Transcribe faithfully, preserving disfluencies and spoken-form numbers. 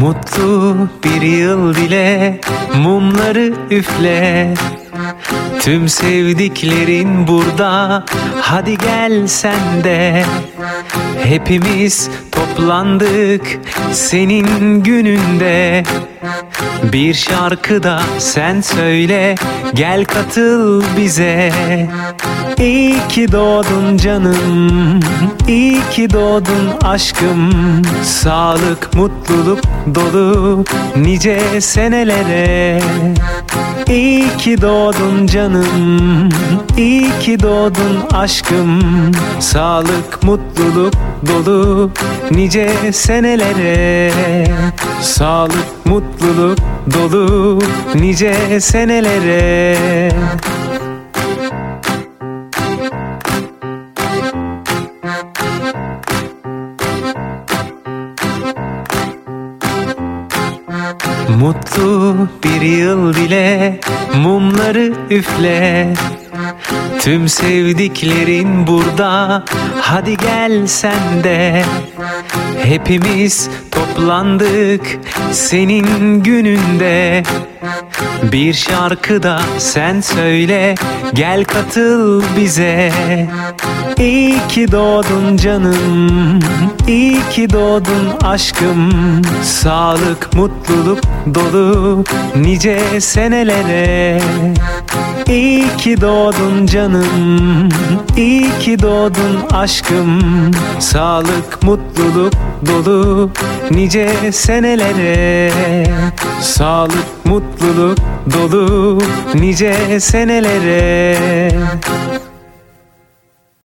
Mutlu bir yıl dile, mumları üfle. Tüm sevdiklerin burada, hadi gel sen de. Hepimiz toplandık senin gününde. Bir şarkı da sen söyle, gel katıl bize. İyi ki doğdun canım, iyi ki doğdun aşkım. Sağlık, mutluluk dolu nice senelere. İyi ki doğdun canım, iyi ki doğdun aşkım. Sağlık, mutluluk dolu nice senelere. Sağlık, mutluluk dolu nice senelere. Mutlu bir yıl dile, mumları üfle. Tüm sevdiklerin burada, hadi gel sen de. Hepimiz toplandık senin gününde. Bir şarkı da sen söyle, gel katıl bize. İyi ki doğdun canım, iyi ki doğdun aşkım. Sağlık, mutluluk dolu nice senelere. İyi ki doğdun canım, iyi ki doğdun aşkım. Sağlık, mutluluk dolu nice senelere. Sağlık, mutluluk dolu nice senelere.